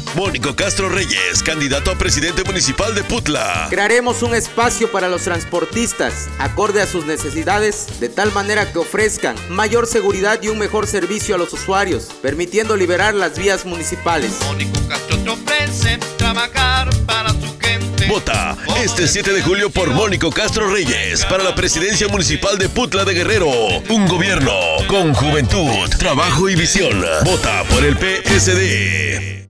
Mónico Castro Reyes, candidato a presidente municipal de Putla. Crearemos un espacio para los transportistas, acorde a sus necesidades, de tal manera que ofrezcan mayor seguridad y un mejor servicio a los usuarios, permitiendo liberar las vías municipales. Mónico Castro te ofrece trabajar para su gente. Vota este 7 de julio por Mónico Castro Reyes para la presidencia municipal de Putla de Guerrero. Un gobierno con juventud, trabajo y visión. Vota por el PSD.